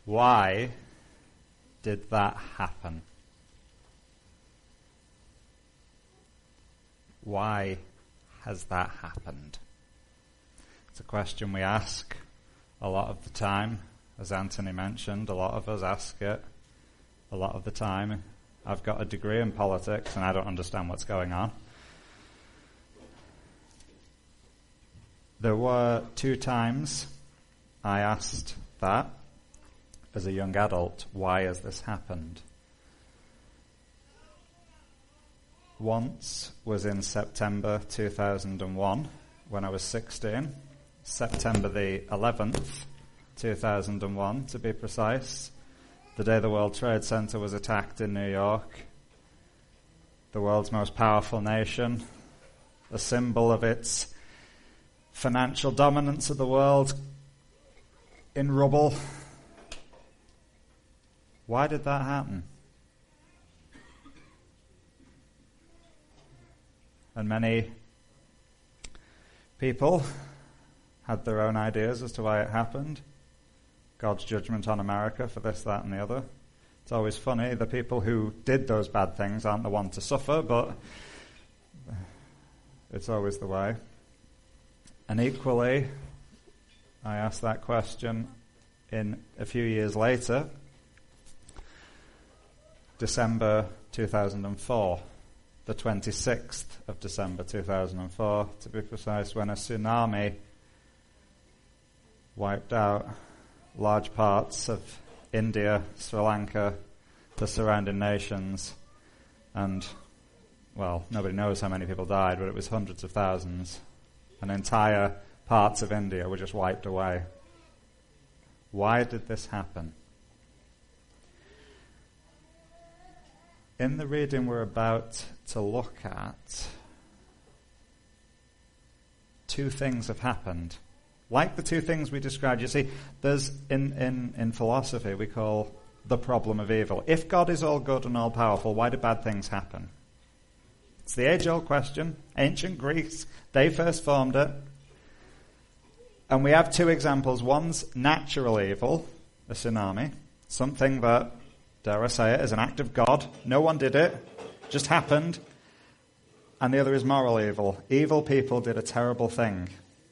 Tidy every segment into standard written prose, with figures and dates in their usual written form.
Why did that happen? Why has that happened? It's a question we ask a lot of the time. As Anthony mentioned, a lot of us ask it a lot of the time. I've got a degree in politics and I don't understand what's going on. There were 2 times I asked that as a young adult. Why has this happened? Once was in September 2001 when I was 16. September the 11th, 2001 to be precise. The day the World Trade Center was attacked in New York. The world's most powerful nation, a symbol of its financial dominance of the world, in rubble. Why did that happen? And many people had their own ideas as to why it happened. God's judgment on America for this, that, and the other. It's always funny, the people who did those bad things aren't the one to suffer, but it's always the way. And equally, I asked that question in a few years later, December 2004, the 26th of December 2004, to be precise, when a tsunami wiped out large parts of India, Sri Lanka, the surrounding nations, and, well, nobody knows how many people died, but it was hundreds of thousands. And entire parts of India were just wiped away. Why did this happen? In the reading we're about to look at, 2 things have happened. Like the 2 things we described. You see, there's in philosophy we call the problem of evil. If God is all good and all powerful, why do bad things happen? It's the age-old question. Ancient Greeks, they first formed it. And we have 2 examples. One's natural evil, a tsunami, something that, dare I say it, is an act of God. No one did it, just happened. And the other is moral evil. Evil people did a terrible thing.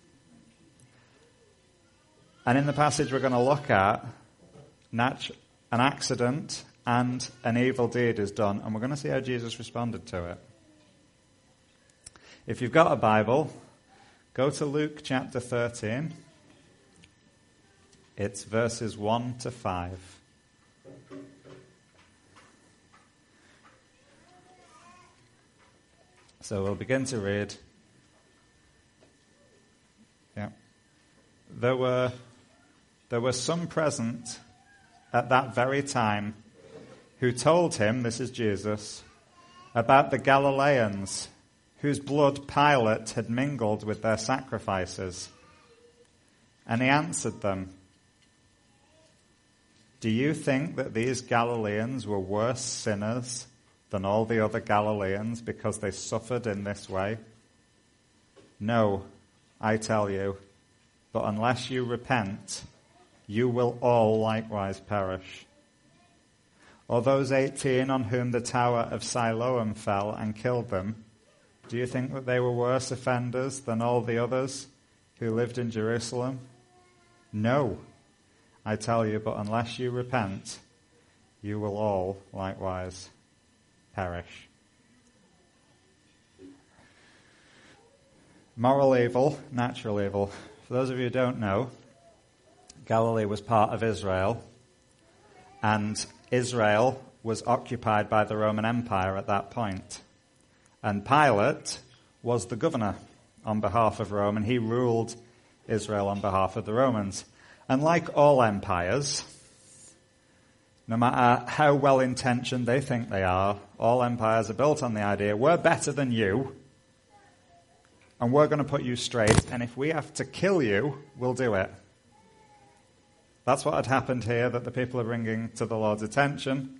And in the passage we're going to look at, an accident and an evil deed is done, and we're going to see how Jesus responded to it. If you've got a Bible, go to Luke chapter 13. It's verses 1 to 5. So we'll begin to read. Yeah. There were some present at that very time who told him, this is Jesus, about the Galileans whose blood Pilate had mingled with their sacrifices. And he answered them, "Do you think that these Galileans were worse sinners than all the other Galileans because they suffered in this way? No, I tell you, but unless you repent, you will all likewise perish. Or those 18 on whom the tower of Siloam fell and killed them, do you think that they were worse offenders than all the others who lived in Jerusalem? No, I tell you, but unless you repent, you will all likewise perish." Moral evil, natural evil. For those of you who don't know, Galilee was part of Israel, and Israel was occupied by the Roman Empire at that point. And Pilate was the governor on behalf of Rome, and he ruled Israel on behalf of the Romans. And like all empires, no matter how well-intentioned they think they are, all empires are built on the idea, we're better than you, and we're going to put you straight, and if we have to kill you, we'll do it. That's what had happened here that the people are bringing to the Lord's attention.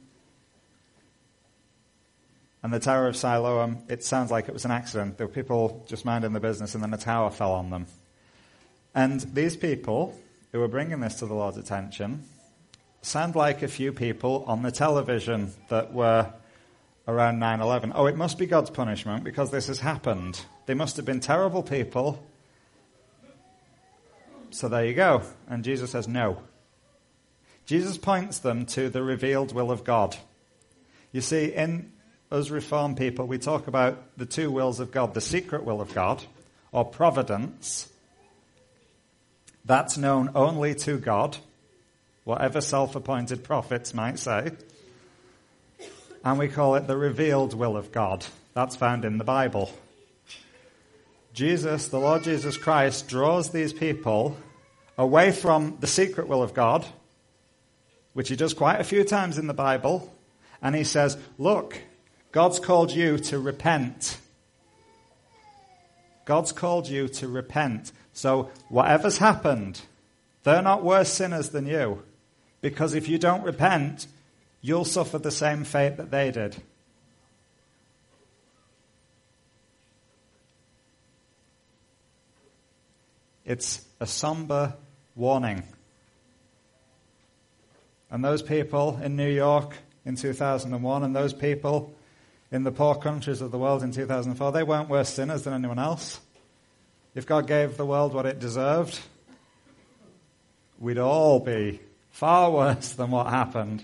And the Tower of Siloam, it sounds like it was an accident. There were people just minding their business and then a tower fell on them. And these people who were bringing this to the Lord's attention sound like a few people on the television that were around 9/11. Oh, it must be God's punishment because this has happened. They must have been terrible people. So there you go. And Jesus says no. Jesus points them to the revealed will of God. You see, in us Reformed people, we talk about the two wills of God, the secret will of God, or providence. That's known only to God, whatever self-appointed prophets might say. And we call it the revealed will of God. That's found in the Bible. Jesus, the Lord Jesus Christ, draws these people away from the secret will of God, which he does quite a few times in the Bible, and he says, look, God's called you to repent. God's called you to repent. So whatever's happened, they're not worse sinners than you, because if you don't repent, you'll suffer the same fate that they did. It's a somber warning. And those people in New York in 2001 and those people in the poor countries of the world in 2004, they weren't worse sinners than anyone else. If God gave the world what it deserved, we'd all be far worse than what happened.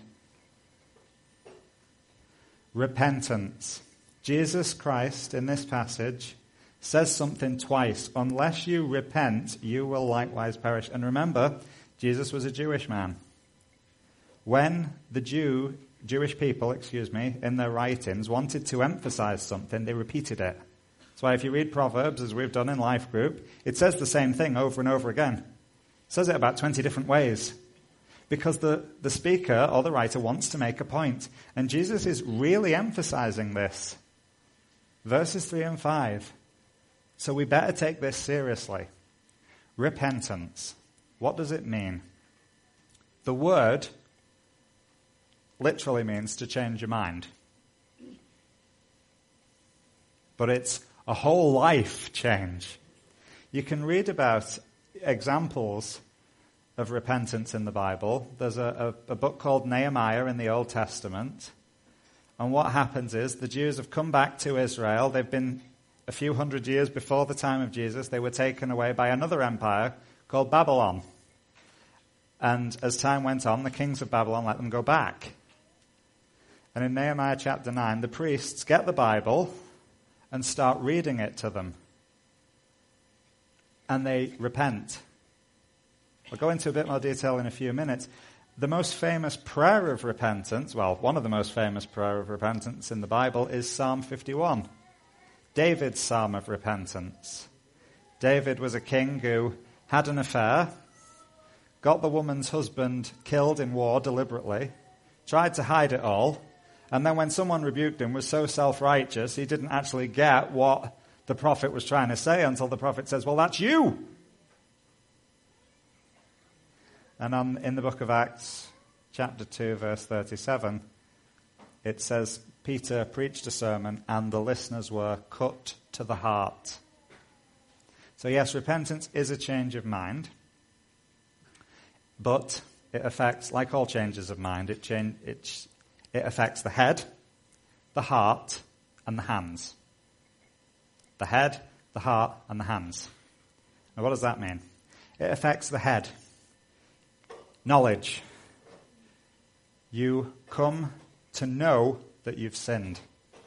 Repentance. Jesus Christ, in this passage, says something twice. Unless you repent, you will likewise perish. And remember, Jesus was a Jewish man. When the Jewish people, in their writings, wanted to emphasize something, they repeated it. That's why if you read Proverbs, as we've done in Life Group, it says the same thing over and over again. It says it about 20 different ways. Because the speaker or the writer wants to make a point. And Jesus is really emphasizing this. Verses 3 and 5. So we better take this seriously. Repentance. What does it mean? The word literally means to change your mind. But it's a whole life change. You can read about examples of repentance in the Bible. There's a book called Nehemiah in the Old Testament. And what happens is the Jews have come back to Israel. They've been a few hundred years before the time of Jesus. They were taken away by another empire called Babylon. And as time went on, the kings of Babylon let them go back. And in Nehemiah chapter 9, the priests get the Bible and start reading it to them. And they repent. I'll go into a bit more detail in a few minutes. The most famous prayer of repentance, well, one of the most famous prayer of repentance in the Bible is Psalm 51. David's psalm of repentance. David was a king who had an affair, got the woman's husband killed in war deliberately, tried to hide it all, and then when someone rebuked him, was so self-righteous, he didn't actually get what the prophet was trying to say until the prophet says, well, that's you. And in the book of Acts, chapter 2, verse 37, it says, Peter preached a sermon and the listeners were cut to the heart. So yes, repentance is a change of mind, but it affects, like all changes of mind, it affects the head, the heart, and the hands. The head, the heart, and the hands. Now what does that mean? It affects the head. Knowledge. You come to know that you've sinned.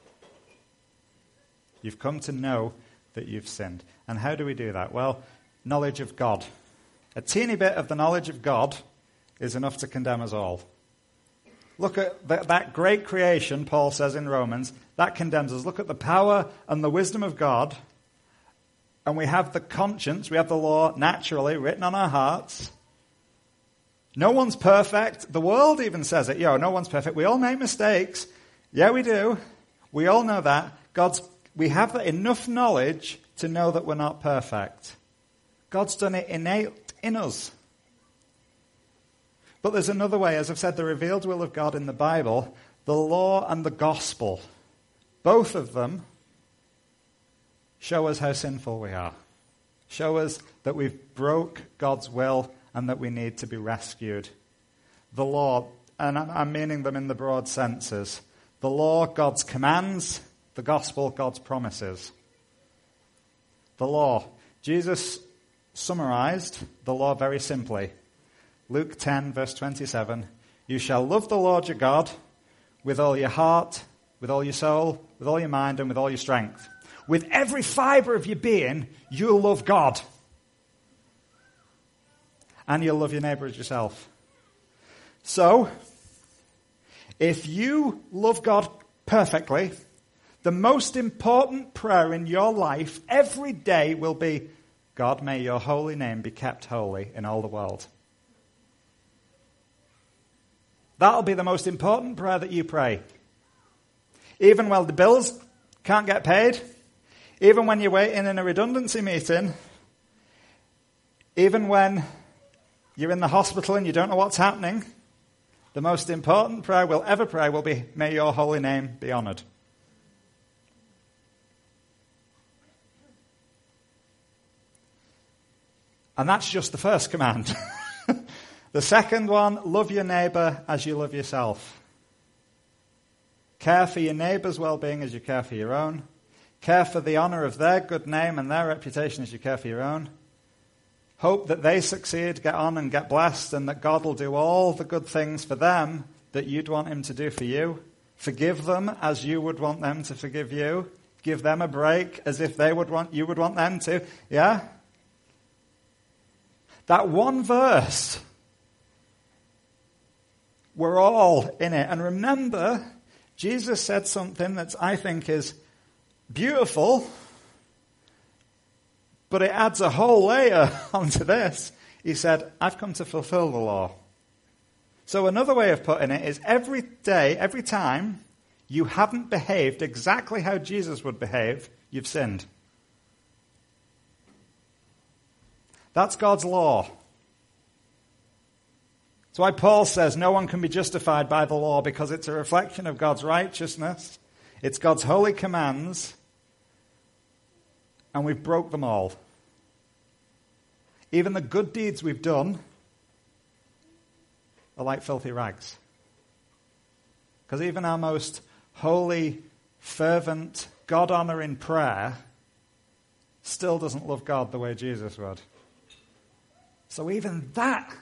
You've come to know that you've sinned. And how do we do that? Well, knowledge of God. A teeny bit of the knowledge of God is enough to condemn us all. Look at that great creation, Paul says in Romans, that condemns us. Look at the power and the wisdom of God. And we have the conscience, we have the law naturally written on our hearts. No one's perfect. The world even says it. No one's perfect. We all make mistakes. Yeah, we do. We all know that. We have enough knowledge to know that we're not perfect. God's done it innate in us. But there's another way. As I've said, the revealed will of God in the Bible, the law and the gospel, both of them show us how sinful we are. Show us that we've broke God's will and that we need to be rescued. the law, and I'm meaning them in the broad senses. The law, God's commands. The gospel, God's promises. The law. Jesus summarized the law very simply. Luke 10, verse 27. You shall love the Lord your God with all your heart, with all your soul, with all your mind, and with all your strength. With every fiber of your being, you'll love God. And you'll love your neighbor as yourself. So, if you love God perfectly, the most important prayer in your life every day will be, God, may your holy name be kept holy in all the world. That'll be the most important prayer that you pray. Even when the bills can't get paid, even when you're waiting in a redundancy meeting, even when you're in the hospital and you don't know what's happening, the most important prayer we'll ever pray will be, may your holy name be honored. And that's just the first command. The second one, love your neighbor as you love yourself. Care for your neighbor's well-being as you care for your own. Care for the honor of their good name and their reputation as you care for your own. Hope that they succeed, get on and get blessed, and that God will do all the good things for them that you'd want him to do for you. Forgive them as you would want them to forgive you. Give them a break as if you would want them to. Yeah? That one verse, we're all in it. And remember, Jesus said something that I think is beautiful, but it adds a whole layer onto this. He said, I've come to fulfill the law. So another way of putting it is every day, every time you haven't behaved exactly how Jesus would behave, you've sinned. That's God's law. That's why Paul says no one can be justified by the law, because it's a reflection of God's righteousness. It's God's holy commands, and we've broke them all. Even the good deeds we've done are like filthy rags. Because even our most holy, fervent, God-honoring prayer still doesn't love God the way Jesus would. So even that,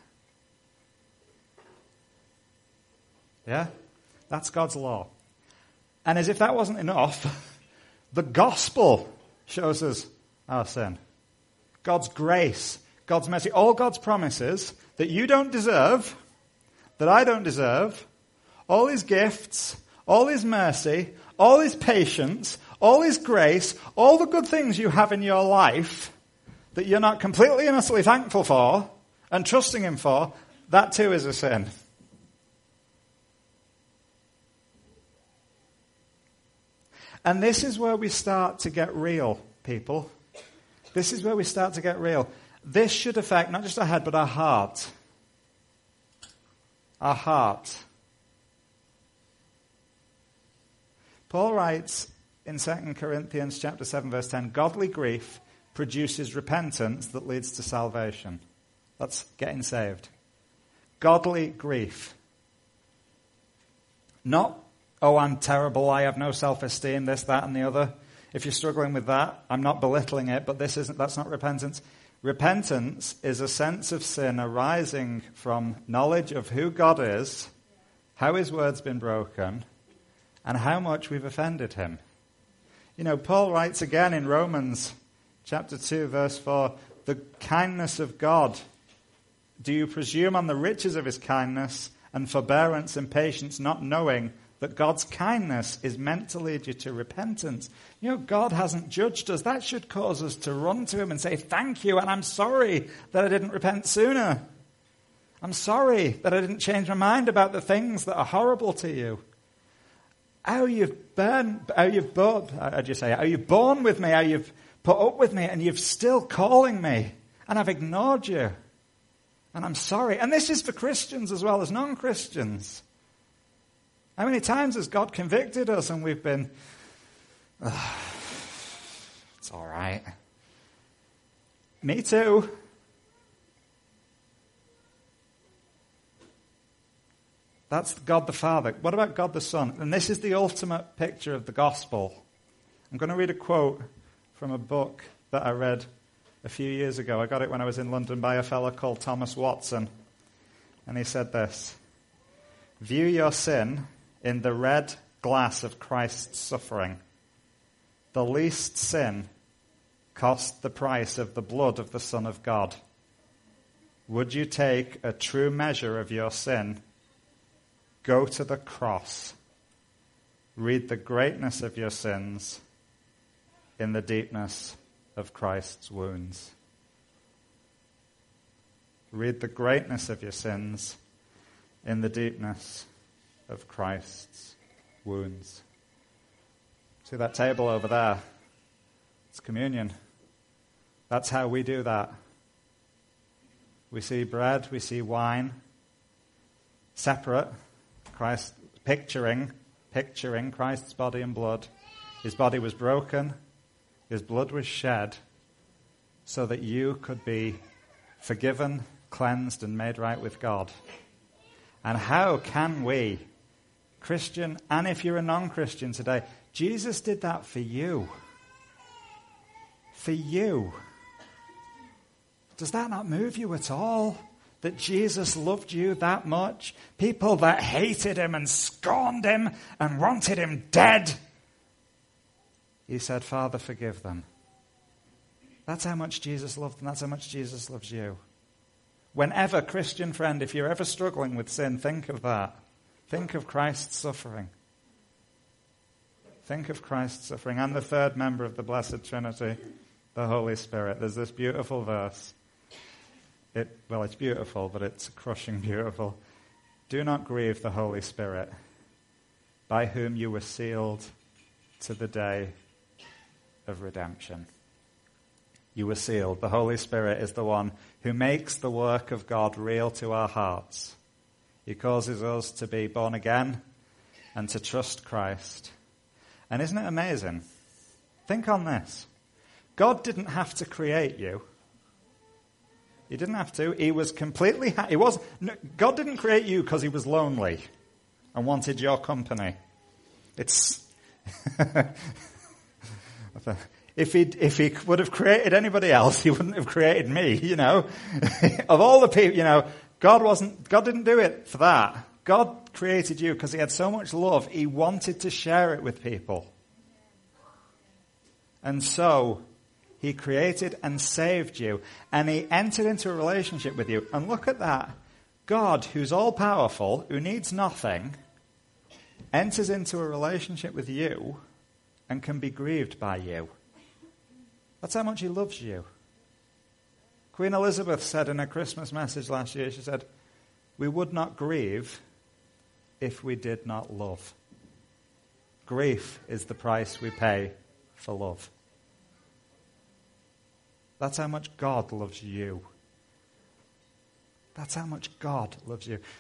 that's God's law. And as if that wasn't enough, the gospel shows us our sin. God's grace, God's mercy, all God's promises that you don't deserve, that I don't deserve, all his gifts, all his mercy, all his patience, all his grace, all the good things you have in your life that you're not completely and utterly thankful for and trusting him for, that too is a sin. And this is where we start to get real, people. This is where we start to get real. This should affect not just our head, but our heart. Our heart. Paul writes in 2 Corinthians chapter 7, verse 10, godly grief produces repentance that leads to salvation. That's getting saved. Godly grief. Not, oh, I'm terrible, I have no self-esteem, this, that, and the other. If you're struggling with that, I'm not belittling it, but that's not repentance. Repentance is a sense of sin arising from knowledge of who God is, how his word's been broken, and how much we've offended him. You know, Paul writes again in Romans chapter 2, verse 4, the kindness of God. Do you presume on the riches of his kindness and forbearance and patience, not knowing that God's kindness is meant to lead you to repentance? You know, God hasn't judged us. That should cause us to run to him and say, thank you, and I'm sorry that I didn't repent sooner. I'm sorry that I didn't change my mind about the things that are horrible to you. How you've borne with me, how you've put up with me, and you're still calling me, and I've ignored you. And I'm sorry. And this is for Christians as well as non-Christians. How many times has God convicted us and we've been, it's all right. Me too. That's God the Father. What about God the Son? And this is the ultimate picture of the gospel. I'm going to read a quote from a book that I read a few years ago. I got it when I was in London by a fellow called Thomas Watson. And he said this: "View your sin in the red glass of Christ's suffering. The least sin cost the price of the blood of the Son of God. Would you take a true measure of your sin? Go to the cross. Read the greatness of your sins in the deepness of Christ's wounds." Read the greatness of your sins in the deepness of Christ's wounds. See that table over there? It's communion. That's how we do that. We see bread, we see wine, separate, Christ, picturing Christ's body and blood. His body was broken, his blood was shed, so that you could be forgiven, cleansed, and made right with God. And how can we, Christian, and if you're a non-Christian today, Jesus did that for you. For you. Does that not move you at all? That Jesus loved you that much? People that hated him and scorned him and wanted him dead. He said, "Father, forgive them." That's how much Jesus loved them. That's how much Jesus loves you. Whenever, Christian friend, if you're ever struggling with sin, think of that. Think of Christ's suffering. Think of Christ's suffering. And the third member of the Blessed Trinity, the Holy Spirit. There's this beautiful verse. It's beautiful, but it's crushing beautiful. "Do not grieve the Holy Spirit, by whom you were sealed to the day of redemption." You were sealed. The Holy Spirit is the one who makes the work of God real to our hearts. He causes us to be born again and to trust Christ. And isn't it amazing? Think on this. God didn't have to create you. He didn't have to. He was completely... God didn't create you because he was lonely and wanted your company. It's... If he would have created anybody else, he wouldn't have created me, Of all the people, God didn't do it for that. God created you because he had so much love, he wanted to share it with people. And so, he created and saved you, and he entered into a relationship with you. And look at that. God, who's all-powerful, who needs nothing, enters into a relationship with you and can be grieved by you. That's how much he loves you. Queen Elizabeth said in her Christmas message last year, she said, "We would not grieve if we did not love." Grief is the price we pay for love. That's how much God loves you. That's how much God loves you.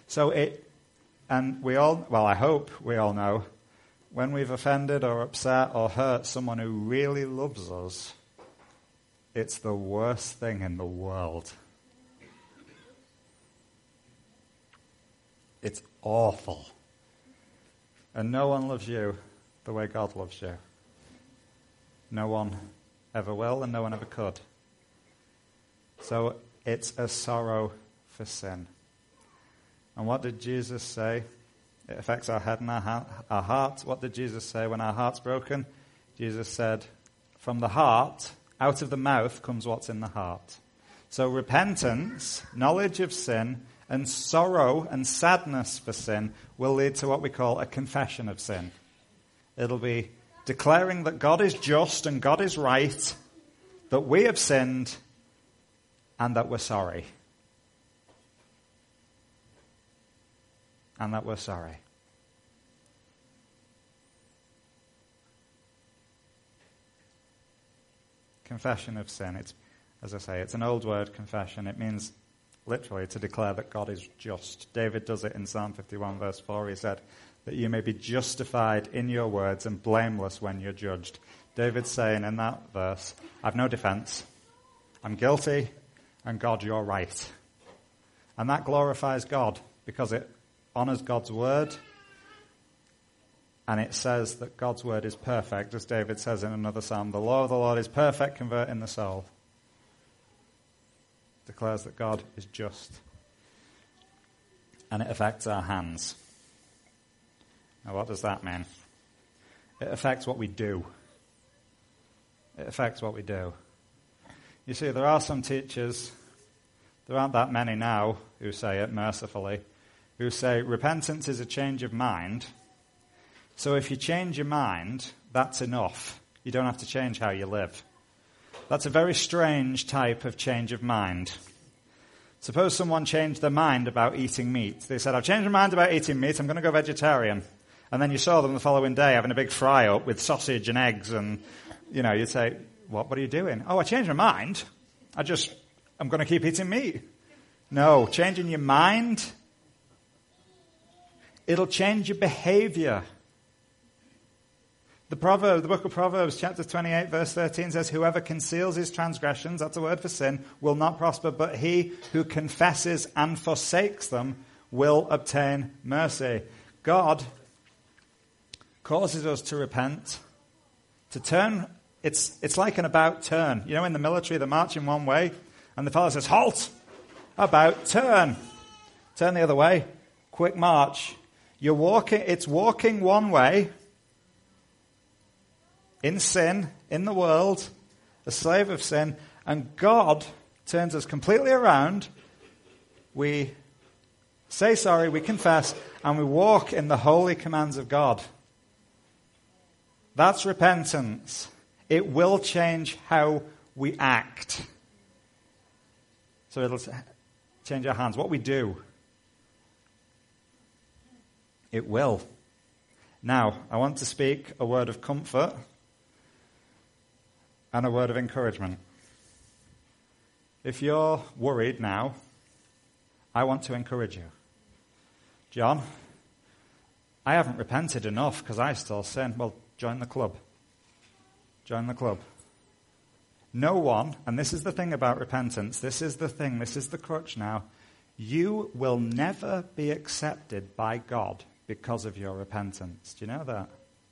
I hope we all know, when we've offended or upset or hurt someone who really loves us, it's the worst thing in the world. It's awful. And no one loves you the way God loves you. No one ever will, and no one ever could. So it's a sorrow for sin. And what did Jesus say? It affects our head and our heart. What did Jesus say when our heart's broken? Jesus said, "From the heart, out of the mouth comes what's in the heart." So repentance, knowledge of sin, and sorrow and sadness for sin will lead to what we call a confession of sin. It'll be declaring that God is just and God is right, that we have sinned, and that we're sorry. And that we're sorry. Confession of sin. It's, as I say, it's an old word, confession. It means literally to declare that God is just. David does it in Psalm 51 verse 4. He said that you may be justified in your words and blameless when you're judged. David's saying in that verse, I've no defense. I'm guilty, and God, you're right. And that glorifies God because it honors God's word, and it says that God's word is perfect, as David says in another psalm. The law of the Lord is perfect, converting the soul. It declares that God is just. And it affects our hands. Now, what does that mean? It affects what we do. It affects what we do. You see, there are some teachers, there aren't that many now who say it mercifully, who say repentance is a change of mind. So if you change your mind, that's enough. You don't have to change how you live. That's a very strange type of change of mind. Suppose someone changed their mind about eating meat. They said, I've changed my mind about eating meat, I'm going to go vegetarian. And then you saw them the following day having a big fry-up with sausage and eggs and, you'd say, what are you doing? Oh, I changed my mind. I'm going to keep eating meat. No, changing your mind, it'll change your behavior. The book of Proverbs, chapter 28, verse 13 says, whoever conceals his transgressions, that's a word for sin, will not prosper, but he who confesses and forsakes them will obtain mercy. God causes us to repent, to turn. It's like an about turn. In the military, they march in one way, and the fellow says, halt, about turn. Turn the other way, quick march. It's walking one way, in sin, in the world, a slave of sin, and God turns us completely around. We say sorry, we confess, and we walk in the holy commands of God. That's repentance. It will change how we act. So it'll change our hands. What we do, it will. Now, I want to speak a word of comfort and a word of encouragement. If you're worried now, I want to encourage you. John, I haven't repented enough because I still sin. Well, join the club. Join the club. No one, and this is the thing about repentance, this is the crutch now, you will never be accepted by God because of your repentance. Do you know that?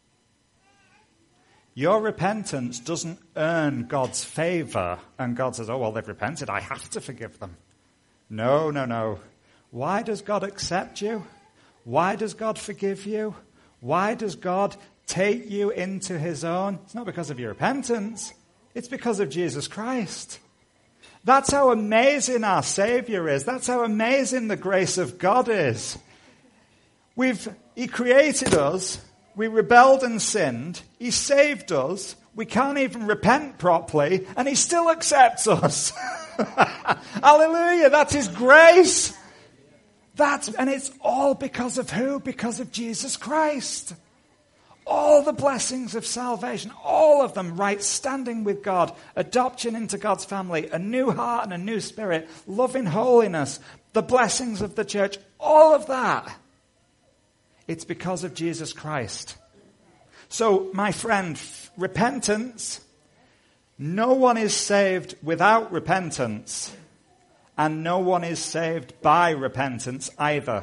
Your repentance doesn't earn God's favor, and God says, oh, well, they've repented, I have to forgive them. No. Why does God accept you? Why does God forgive you? Why does God take you into his own? It's not because of your repentance. It's because of Jesus Christ. That's how amazing our Savior is. That's how amazing the grace of God is. He created us. We rebelled and sinned. He saved us. We can't even repent properly, and he still accepts us. Hallelujah. That's his grace. And it's all because of who? Because of Jesus Christ. All the blessings of salvation, all of them, right standing with God, adoption into God's family, a new heart and a new spirit, loving holiness, the blessings of the church, all of that. It's because of Jesus Christ. So, my friend, repentance, no one is saved without repentance, and no one is saved by repentance either.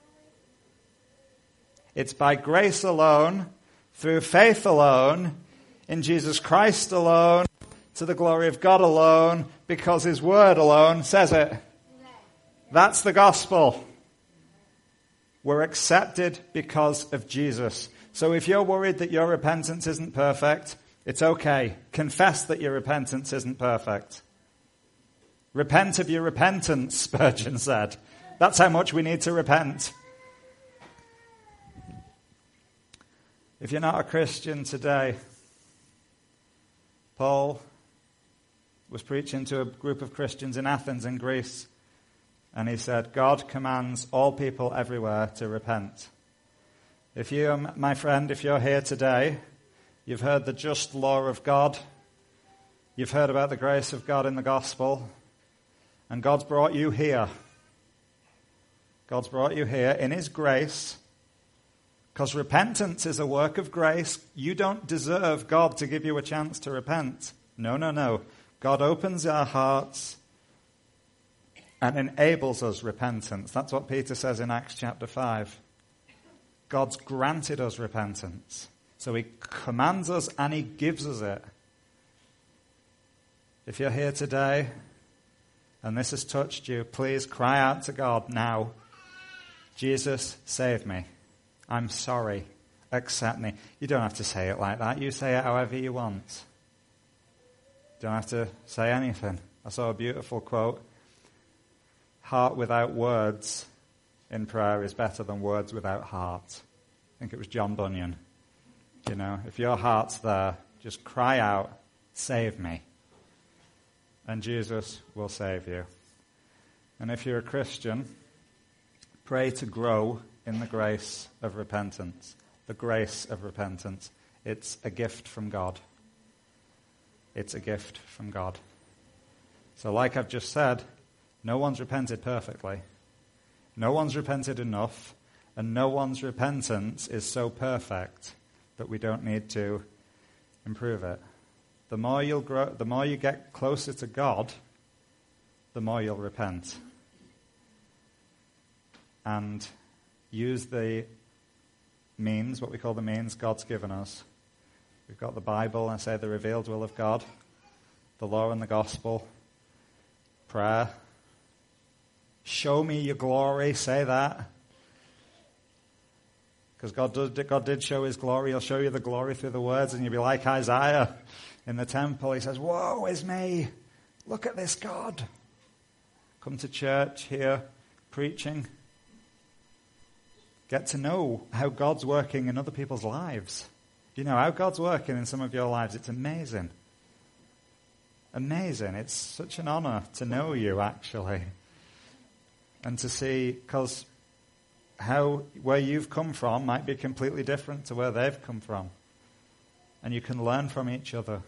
It's by grace alone, through faith alone, in Jesus Christ alone, to the glory of God alone, because his word alone says it. That's the gospel. We're accepted because of Jesus. So if you're worried that your repentance isn't perfect, it's okay. Confess that your repentance isn't perfect. Repent of your repentance, Spurgeon said. That's how much we need to repent. If you're not a Christian today, Paul was preaching to a group of Christians in Athens in Greece, and he said, God commands all people everywhere to repent. If you, my friend, if you're here today, you've heard the just law of God, you've heard about the grace of God in the gospel, and God's brought you here. God's brought you here in his grace, because repentance is a work of grace. You don't deserve God to give you a chance to repent. No. God opens our hearts. and enables us repentance. That's what Peter says in Acts chapter 5. God's granted us repentance. So he commands us and he gives us it. If you're here today and this has touched you, please cry out to God now. Jesus, save me. I'm sorry. Accept me. You don't have to say it like that. You say it however you want. You don't have to say anything. I saw a beautiful quote. Heart without words in prayer is better than words without heart. I think it was John Bunyan. You know, if your heart's there, just cry out, save me. And Jesus will save you. And if you're a Christian, pray to grow in the grace of repentance. The grace of repentance. It's a gift from God. It's a gift from God. So like I've just said, no one's repented perfectly. No one's repented enough. And no one's repentance is so perfect that we don't need to improve it. The more you'll grow, the more you get closer to God, the more you'll repent. And use the means, what we call the means God's given us. We've got the Bible, I say the revealed will of God, the law and the gospel, prayer. Show me your glory, say that. Because God did show his glory. He'll show you the glory through the words, and you'll be like Isaiah in the temple. He says, woe is me. Look at this God. Come to church, hear preaching. Get to know how God's working in other people's lives. You know how God's working in some of your lives. It's amazing. Amazing. It's such an honor to know you, actually. And to see, because where you've come from might be completely different to where they've come from. And you can learn from each other.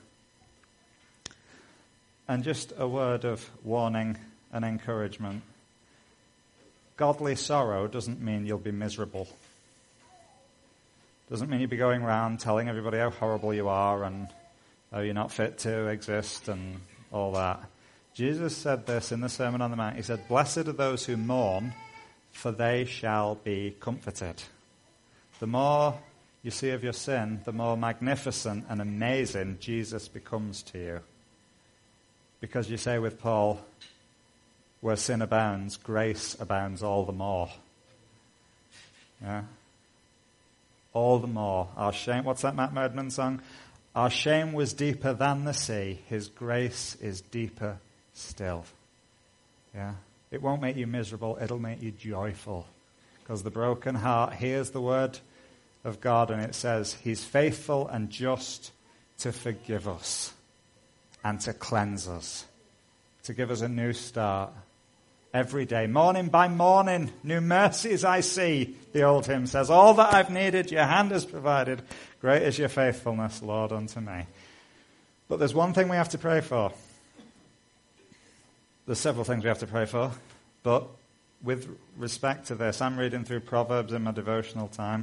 And just a word of warning and encouragement. Godly sorrow doesn't mean you'll be miserable. Doesn't mean you'll be going around telling everybody how horrible you are and how you're not fit to exist and all that. Jesus said this in the Sermon on the Mount. He said, blessed are those who mourn, for they shall be comforted. The more you see of your sin, the more magnificent and amazing Jesus becomes to you. Because you say with Paul, where sin abounds, grace abounds all the more. Yeah? All the more. Our shame, what's that Matt Redman song? Our shame was deeper than the sea. His grace is deeper still. Yeah? It won't make you miserable, it'll make you joyful. Because the broken heart hears the word of God and it says, he's faithful and just to forgive us and to cleanse us, to give us a new start. Every day, morning by morning, new mercies I see, the old hymn says. All that I've needed, your hand has provided. Great is your faithfulness, Lord, unto me. But there's one thing we have to pray for. There's several things we have to pray for. But with respect to this, I'm reading through Proverbs in my devotional time.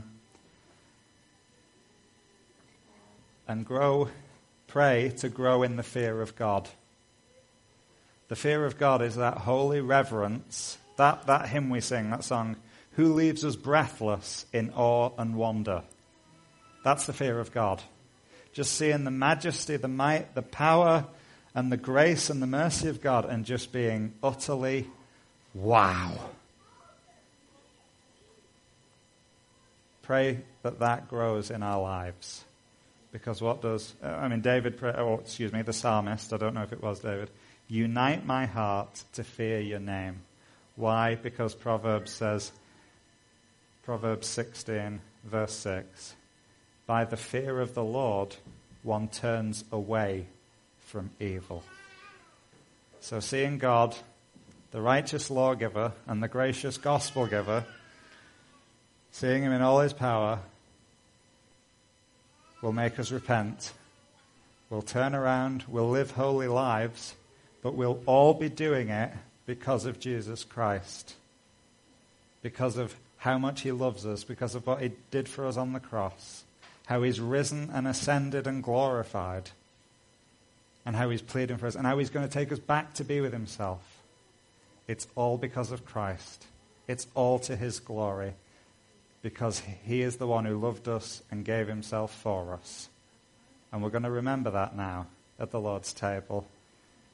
And pray to grow in the fear of God. The fear of God is that holy reverence, that hymn we sing, that song, who leaves us breathless in awe and wonder. That's the fear of God. Just seeing the majesty, the might, the power, and the grace and the mercy of God and just being utterly wow. Pray that grows in our lives. Because the psalmist, I don't know if it was David, unite my heart to fear your name. Why? Because Proverbs 16, verse 6, by the fear of the Lord, one turns away from evil. So seeing God, the righteous lawgiver and the gracious gospel giver, seeing him in all his power, will make us repent. We'll turn around, we'll live holy lives, but we'll all be doing it because of Jesus Christ. Because of how much he loves us, because of what he did for us on the cross. How he's risen and ascended and glorified. And how he's pleading for us. And how he's going to take us back to be with himself. It's all because of Christ. It's all to his glory, because he is the one who loved us and gave himself for us. And we're going to remember that now at the Lord's table.